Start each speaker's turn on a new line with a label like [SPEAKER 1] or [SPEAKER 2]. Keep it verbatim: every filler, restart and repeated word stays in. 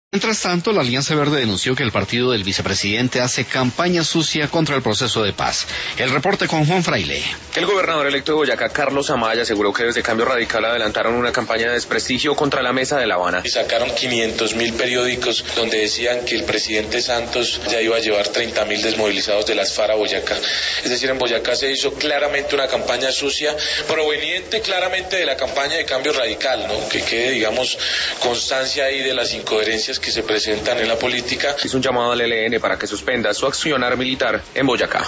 [SPEAKER 1] Mientras tanto, la Alianza Verde denunció que el partido del vicepresidente hace campaña sucia contra el proceso de paz. El reporte con Juan Fraile.
[SPEAKER 2] El gobernador electo de Boyacá, Carlos Amaya, aseguró que desde Cambio Radical adelantaron una campaña de desprestigio contra la Mesa de La Habana.
[SPEAKER 3] Y sacaron quinientos mil periódicos donde decían que el presidente Santos ya iba a llevar treinta mil desmovilizados de las FARC a Boyacá. Es decir, en Boyacá se hizo claramente una campaña sucia, proveniente claramente de la campaña de Cambio Radical, ¿no? Que quede, digamos, constancia ahí de las incoherencias que se presentan en la política.
[SPEAKER 2] Hizo un llamado al E L N para que suspenda su accionar militar en Boyacá.